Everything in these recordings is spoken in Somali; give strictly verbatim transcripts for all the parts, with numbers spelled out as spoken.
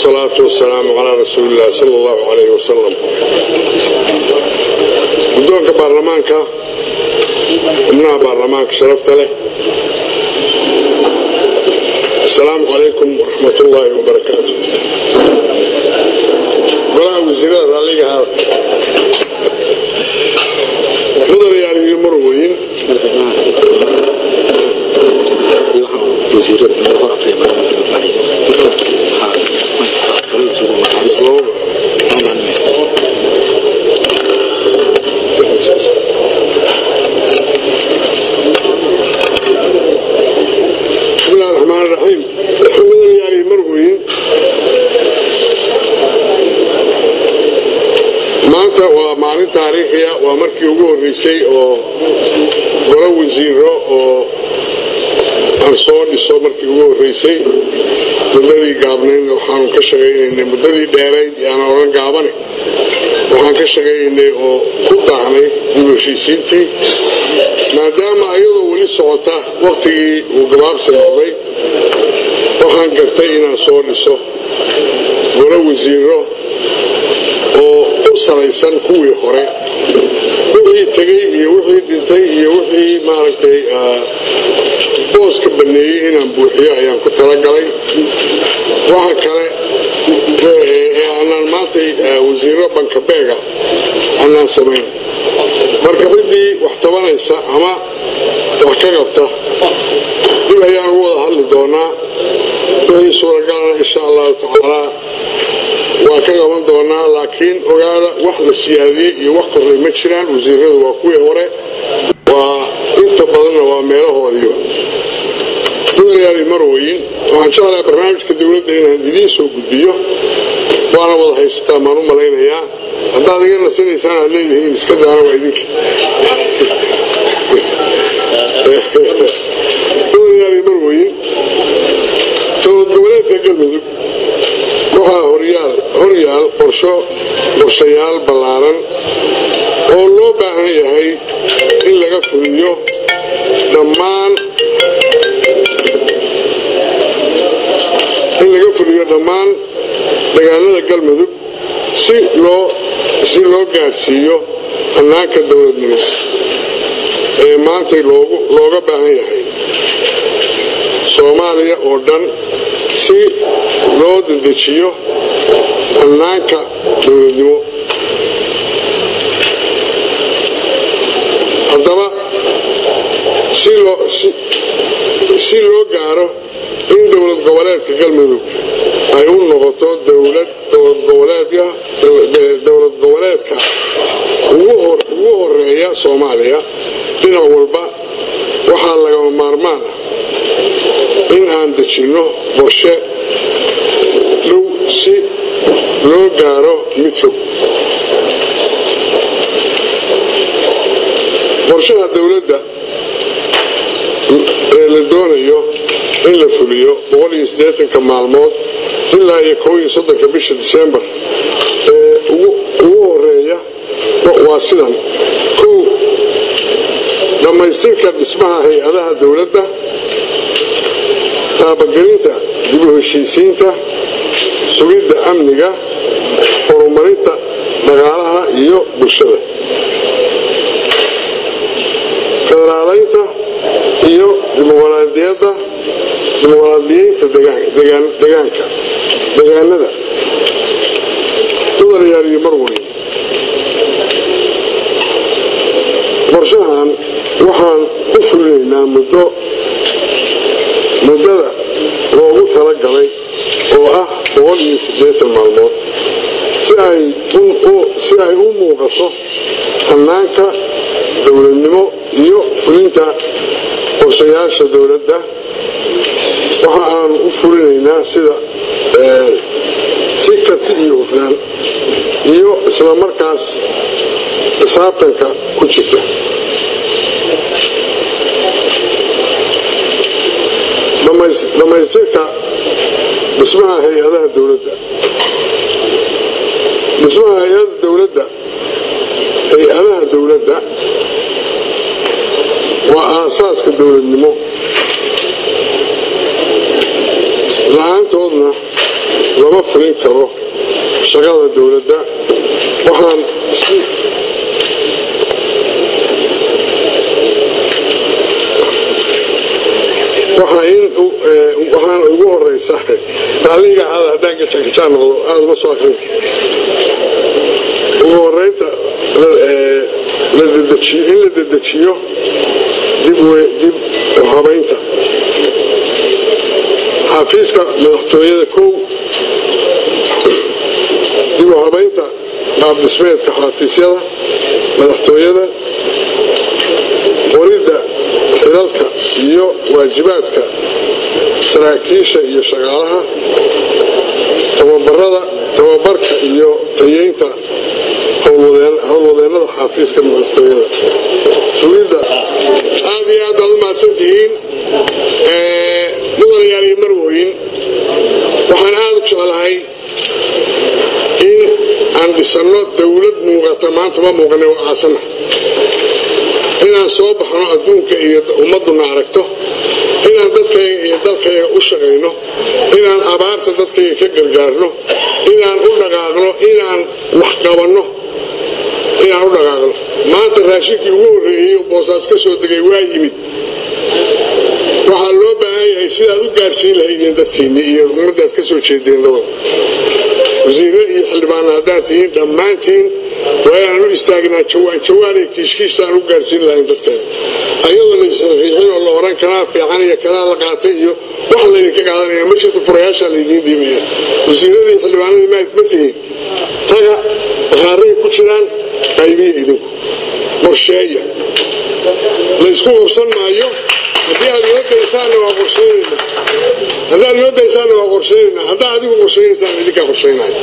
والصلاة والسلام على رسول الله صلى الله عليه وسلم. بدونك برلمانك ومنها برلمانك شرفت له. السلام عليكم ورحمة الله وبركاته. ولا وزيرات عليك هذا مدر يعني المروين وزيرات بسم الله الرحمن الرحيم. مدر يعني المروين maanta waa maalin taariikhiya waa markii ugu horeysay oo golo wasiiro oo aan soo dhiso markii ugu horeysay muddadii gaabnayd waxaan ka shaqaynaynay muddadii dheerayd aan oran gaabane waxaan ka shaqaynaynay oo ku daahnay dib u heshiisiintii maadaama ayadoo weli socota waqtigii uu gabaabsi noqday waxaan gartay inaan soo dhiso golo wasiiro oo saraysan kuwii hore wixii tagay iyo wixii dhintay iyo wixii maaragtay booska baneeyay inaan buuxiyo ayaan ku talagalay waxa kale ee aanan maantay wasiiro bankabeega aanan samayn marka ciddii wax tabanaysa ama wax ka qabta dib ayaan ugu wada hadli doonaa wixii suuragalana insha allahu tacaala waa ka qaban doonaa laakiin ogaada wax la siyaadiyey iyo wax korray ma jiraan wasiiradu waa kuwii hore waa inta badanna waa meelahoodiiba mudanayaal marweyn waxaan jeclahay barnaamijka dawladda inaan idiin soo gudbiyo waana wada haysataa maan u malaynayaa haddaad iga nasanaysaan aad leedihiin iska daana waa idinka mudanayaal marweyn dowlad goboleedka galmudug waxaa horyaal horyaal qorsho qorshayaal ballaaran oo loo baahan yahay in laga fuliyo dhammaan in laga fuliyo dhammaan deegaanada galmudug si loo si loo gaarsiiyo hannaanka dowladnimo ee maanta loogu looga baahan yahay soomaaliya oo dhan si loo dedejiyo hannaanka dowladnimo haddaba si loo si loo gaaro in dowlad goboleedka galmudug ay u noqoto dowlad dowlad goboleedka dowlad goboleedka ugu hor ugu horeeya Soomaaliya dhinac walba waxaa lagama maarmaan ah in aan dejino qorshe dhow si loo gaaro mid fog qorshaha dowladda ee la doonayo in la fuliyo boqol iyo siddeetanka maalmood ilaa iyo kow iyo soddonka bisha December ee ugu ugu horeeya waa sidan kow dhamaystirka dhismaha hay-adaha dowladda taabagelinta dib u heshiisiinta sugidda amniga horumarinta dhaqaalaha iyo bulshada federaaleynta iyo dimuqraadiyadda dimuqraadiyeynta deegaanka deegaanada mudanayaal iyo marweyn qorshahan waxaan ku fulinaynaa muddo muddada loogu talagalay oo ah boqol iyo siddeetan maalmood si ay si ay u muuqato hannaanka dowladnimo iyo fulinta qorshayaasha dowladda waxa aan u fulinaynaa sida si karti iyo hufnaan iyo isla markaas xisaabtanka ku jirta dhamaystirka dhismaha hay-adaha dowladda dhismaha hay-adaha dowladda hay-adaha dowladda waa aasaaska dowladnimo la-aantoodna lama fulin karo shaqada dawladda waxaan waxaan ugu horeysa taaliga aad hadaan ka shaqeeyaan oo aad ma soo akhrin ugu horeynta la dedejiyo in la dedejiyo dib dib habaynta xafiiska madaxtooyada kow dib habaynta qaab dhismeedka xafiisyada madaxtooyada qoridda xilalka iyo waajibaadka saraakiisha iyo shaqaalaha tababarada tababarka iyo tayeynta howlwadeennada xafiiska madaxtooyada sugidda aad iyo aad baad u mahadsantihiin mudanayaal iyo marwooyin waxaan aad u jeclahay in aan dhisanno dawlad muuqata maanta ma muuqanay waa aasana inaan soo baxno adduunka iyo ummadduna aragto inaan dadkayga iyo dalkayga u shaqayno inaan abaarta dadkayga ka gargaarno inaan u dhaqaaqno inaan wax qabanno inaan u dhaqaaqno maanta raashinkii ugu horreeyey boosaas ka soo degay waa yimid waxaa loo baahan yahay sidaad u gaarsiin lahaydeen dadkiinni iyo ummaddaad ka soo jeedeen labada wasiirre iyo xildhibaana haddaad tihiin dhammaantiin waa inaan u istaagnaa jawaan jawaanay kiishkiisaan u gaarsiin lahayn dadkeena ayadoo la isriixin oo la oran kanaa fiican iyo kanaa la qaatay iyo wax laydinka qaadanaya ma jirto furayaashaa laydiin dhiibaya wasiirradii xildhibaanadii ma ma tihiin taga bakaaray ku jiraan qaybiya idinku qorsheeya laysku qabsan maayo haddii aad noo daysaanna waa qorsheynaynaa haddaad noo daysaanna waa qorsheynaynaa haddaad adigu qorsheynaysaan idinkaa qorsheynaya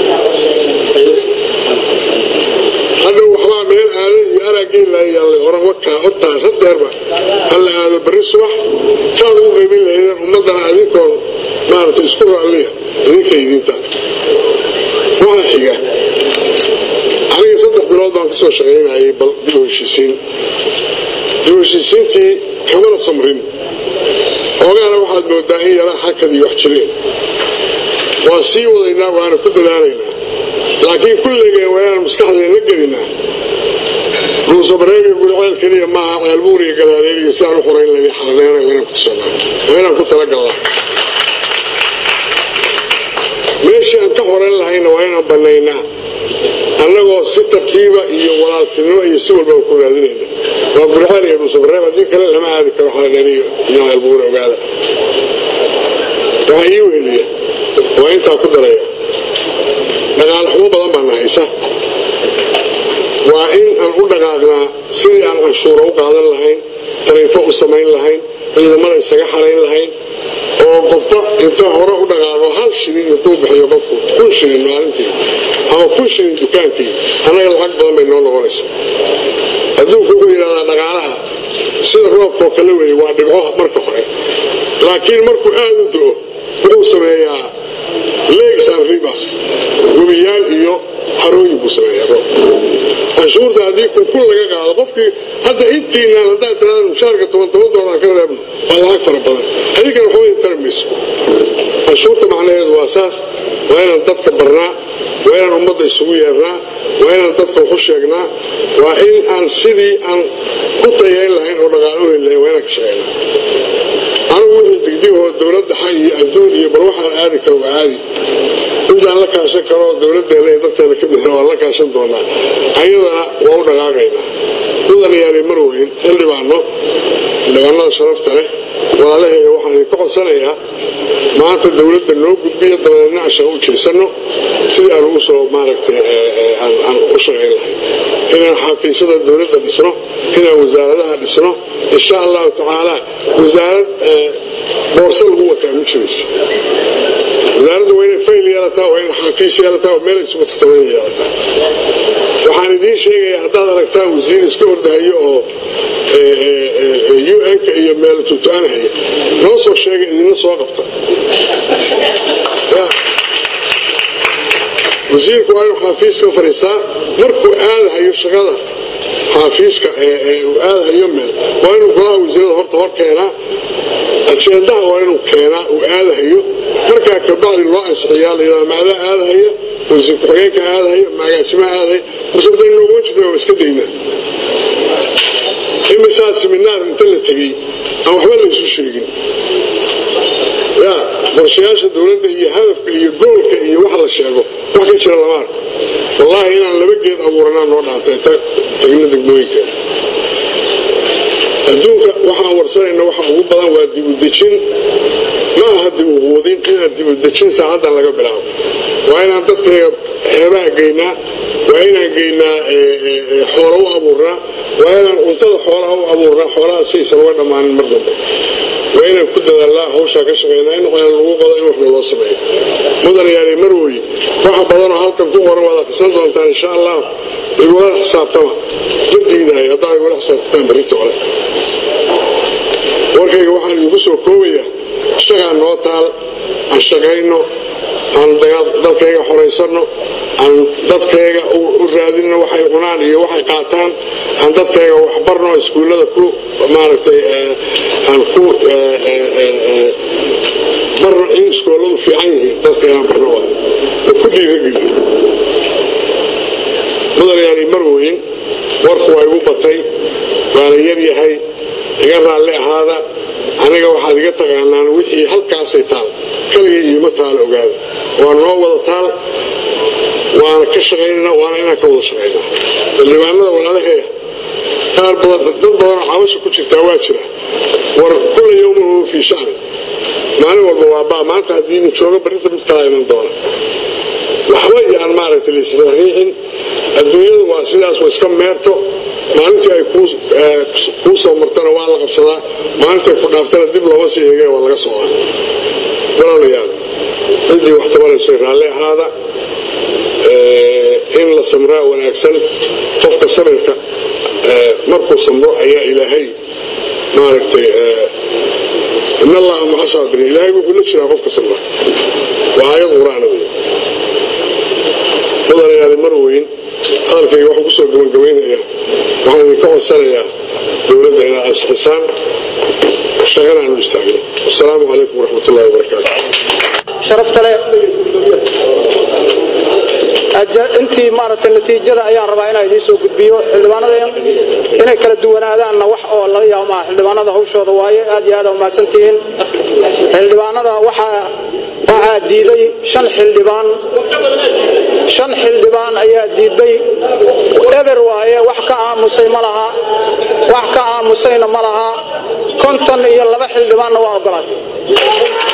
hadda waxbaa meel aado iyo araageen laayaalay oran wakaa hortaa sadeerba halla aado barri subax saad ugu qaybin lahaydeen ummaddana adinkoon maaragtay isku raalliya idinka idinta waxaa xiga aniga saddex bilood baan ka soo shaqaynayay bal dib u heshiisiin dib u heshiisiintii kamana samrin oogaana waxaad moodaa in yaraa xakad iyo wax jireen waan sii wadaynaa waana ku dadaalaynaa laakiin kulligeen waa inaan maskaxdeena gelinaa ruusabareebiyo guriceel keliya maaha ceelbuur iyo gadaareel iyo sidaan u xorayn lahay xarneena waa inaan ku tusanaa waa inaan ku talagallaa meeshii aan ka xorayn lahayna waa inaan bannaynaa annagoo si tartiiba iyo walaaltinimo iyo si walba ku raadinayna waa guriceel iyo ruusabareeb haddii kale lama aadi karo xarneen iyo ceelbuur ogaada waxaa ii weheliya waa intaa ku daraya dhaqaale xumo badan baa na haysa waa in aan u dhaqaaqnaa sidii aan canshuura u qaadan lahayn tariifo u samayn lahayn ciidamada isaga xarayn lahayn oo qofba inta hore u dhaqaaqo hal shilin intuu bixiyo qofku kun shilin maalintii ama kun shilin dukaankii annaga lacag badan bay noo noqonaysa adduunku wuxuu yidhahdaa dhaqaalaha sida roobkoo kale weeye waa dhibco marka hore laakiin markuu aad u do-o wuxuu sameeyaa legs and rivers webiyaal iyo harooyin buu sameeyaa roob canshuurta haddii kunkun laga qaado qofkii hadda intiinaan haddaad tiraadaan mushaarka toban toban doolar ka reebno waa lacag fara badan adinkana waxba idin tari mayso canshuurta macnaheedu waa saas waa inaan dadka barnaa waa inaan ummadda isugu yeernaa waa inaan dadka waxu sheegnaa waa in aan sidii aan ku tayeyn lahayn oo dhaqaalo u heli lahayn waa inaan ka shaqeynaa anigu wixii digdigoo dowladda xag iyo adduun iyo bal waxaan aadi karo waa caadi intaan la kaashan karo dowladdeena iyo dadkeena ka bixina waan la kaashan doonaa ayadana waa u dhaqaaqaynaa mudanayaanay mar weyn xildhibaano xildhibaanada sharafta leh walaalaheeya waxaan idinka codsanayaa maanta dowladda noo gudbiya dabadeedna ashaga u jeesanno sidii aan ugu soo maaragtay aan u shaqayn lahay inaan xafiisyada dowladda dhisno inaan wasaaradaha dhisno insha allahu tacaala wasaarad boorso lagu wataa ma jirayso wasaaradda waa inay fayl yeelataa waa inay xafiis yeelataa waa meelay isugu tartabayn yeelataa waxaan idiin sheegayaa haddaad aragtaa wasiir iska ordahayo oo u n-ka iyo meel tuutu-aanhaya noo soo sheegay idinla soo qabta wasiirku waa inuu xafiiska fadhiistaa markuu aadahayo shaqada xafiiska uu aadahayo meel waa inuu golaha wasiirada horta hor keenaa أجندها وإنه كان وآله هي مركا كبعض الله السحيال إذا ما له آله هي وزكريك آله هي ما اسمها آله وصدق إنه وجد وسكدينا إما ساس من النار من تلة تجي أو حمل يسوي شيء يا برشاش الدولة هي هدف هي جول هي واحد الشعب واحد شر الأمر والله هنا اللي بقيت أمورنا نوضع تجينا دقويك الدولة واحد ورسنا إنه واحد هو بدأ ودي وديشين ما هدي وودين كنا هدي وديشين ساعات على قبلها وين عندك هنا جينا وين جينا حوله أبورنا وين أنت حوله أبورنا حوله شيء سوينا مع المردم وين كده الله هو شاكش غينا إنه غير الوقوع ده إنه إحنا الله سبحانه مدر يعني مروي واحد بدنا هالكم فوق ورا ولا في سنة وانت إن شاء الله يقول حساب طبعا جدي ده يضع يقول حساب تام بريته على وركي واحد يبصر كوية اشتغل نوتال اشتغلينه عن dadkayga xoreysano aan dadkayga u raadino waxay qunaan iyo waxay qaataan aan dadkayga wax barno iskuulada ku maaragtay aan ku barno in iskuuladu fiican yihiin dadkayga barno waa ku dhiirigeliyo mudane marweyn warku way ugu batay waana yar yahay iga raalli ahaada aniga waxaad iga taqaanaan wixii halkaas ay taal kaliya iyo taal ogaada waa noo wada taal waana ka shaqeynaa waana inaan ka wada shaqeynaa xildhibaanada walaalaheeya qaar badan dad badan xabasha ku jirta waa jira war kulli yawm uu fi shahr maalin walba waa baa maanta hadii uu joogo barinta mid kale iman doona waxa weeyaan maaragtay isfahiin adduunyadu waa sidaas way iska meerto maalintii ay ku soo martana waa la qabsadaa maalintii ku dhaaftana dib looga sii eegay waa laga soo qaaday walaalayaal hadii wax tabaraysan raalli ahaada in la samraa wanaagsan qofka sabirka markuu samro ayaa ilaahay maaragtay in allah ma sabir ilaahay wuxuu la jiraa qofka samra waa ayad quraan weey walaalayaal marweyn halkay wax ku soo gabagabeynaya waxaan ka codsanayaa dawladda inay asxisaan shaqadaan u istaagno assalaamu calaykum waraxmatullaahi wabarakaatuh sharafta leh intii maaragtay natiijada ayaan rabaa inaan idin soo gudbiyo xildhibaanada inay kala duwanaadaanna wax oo laga yaabo xildhibaanada hawshooda waaye aad iyo aad u mahadsantihiin xildhibaanada waxa waxa diiday shan xildhibaan shan xildhibaan ayaa diiday eber waaye wax ka aamusay ma laha wax ka aamusayna ma laha konton iyo laba xildhibaanna waa ogolaatay